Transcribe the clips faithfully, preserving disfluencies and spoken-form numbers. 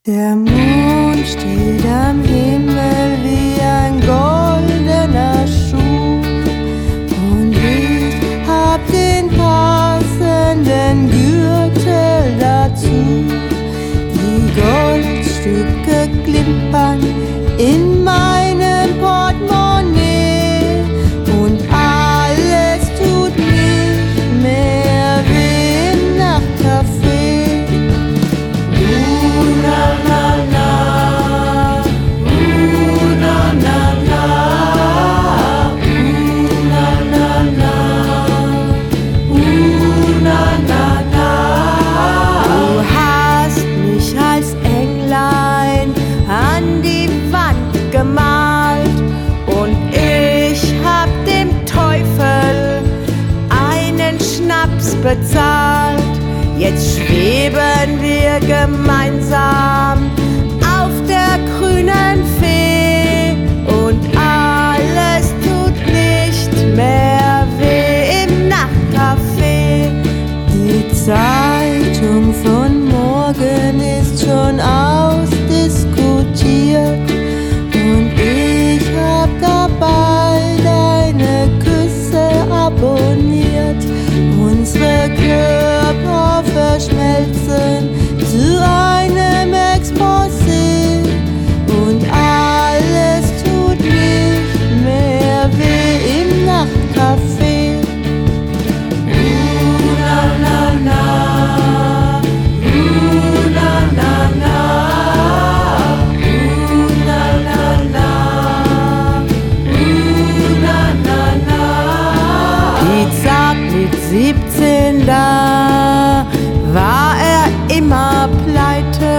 Der Mond steht am Himmel wie ein goldener Schuh und ich hab den passenden Gürtel dazu. Die Goldstücke klimpern in meinem Portemonnaie und alles tut nicht mehr weh im Nachtcafé. Bezahlt. Jetzt schweben wir gemeinsam auf der grünen Fee und alles tut nicht mehr weh im Nachtcafé. Die Zeitung von morgen ist schon ausdiskutiert und ich hab dabei deine Küsse abonniert. Unsere Körper verschmelzen zu einem Exposé und alles tut nicht mehr weh im Nachtcafé. Uh, na, na, na. Uh, na, na, na. Uh, na, na, na. Uh, na, na, na. Die Zart mit siebzehn, da war er immer pleite,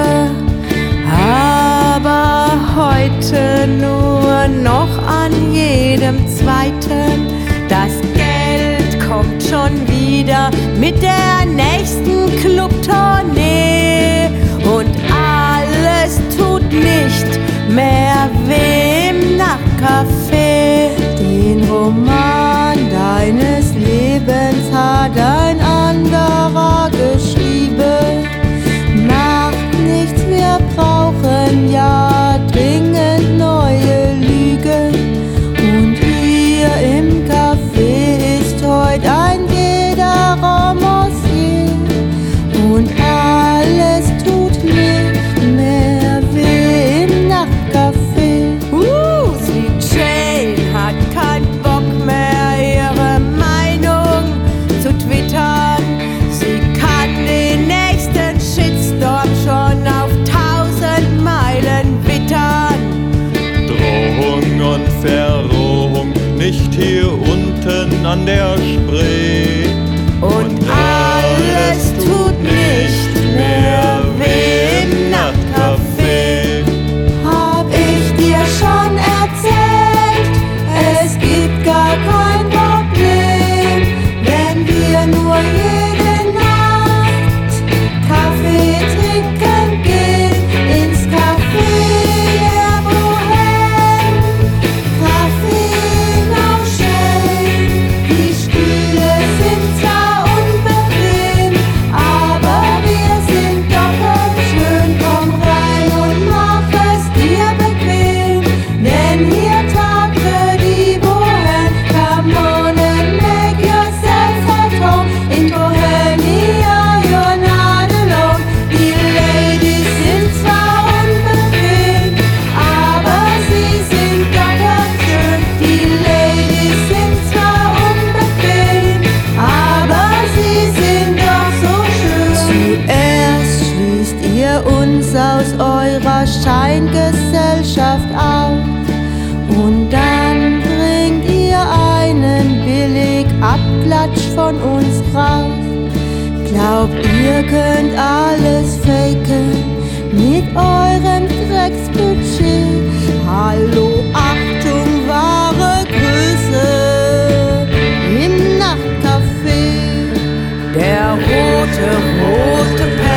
aber heute nur noch an jedem zweiten. Das Geld kommt schon wieder mit der nächsten Clubtournee und alles tut nicht mehr weh im Nachtcafé. Den Roman deines Lebens hat ein anderer geschrieben. Macht nichts, wir brauchen ja dringend neue Lügen. Und hier im Café ist heute ein jeder Romancier. Und alles tut nicht mehr weh im Nachtcafé. Uh, Sweet Jane hat keinen Bock mehr, ihre Meinung zu twittern. Sie kann den nächsten Shitstorm schon auf tausend Meilen wittern. Drohung und Verrohung, nicht hier unten an der Spree. Und alles tut nicht mehr weh im Nachtcafé. Hab ich dir schon erzählt, es gibt gar kein Problem, wenn wir nur jede Nacht Kaffee trinken gehen, ins Café der Bohème. Kaffee now schön, die Stühle sind zwar unbequem, aber wir sind doch ganz schön. Komm rein und mach es dir bequem, denn hier tagte die Bohème. Come on and make yourself at home. In Bohemia you're not alone. Die Ladies sind zwar unbequem, aber sie sind doch ganz schön. Die Ladies sind zwar unbequem, aber sie sind doch so schön. Zuerst schließt ihr uns aus eurer Scheingesellschaft auf und dann bringt ihr einen Billigabklatsch von uns raus. Glaubt, ihr könnt alles faken mit eurem Drecksbudget. Hallo, Achtung, wahre Größe im Nachtcafé. Der rote, rote Pell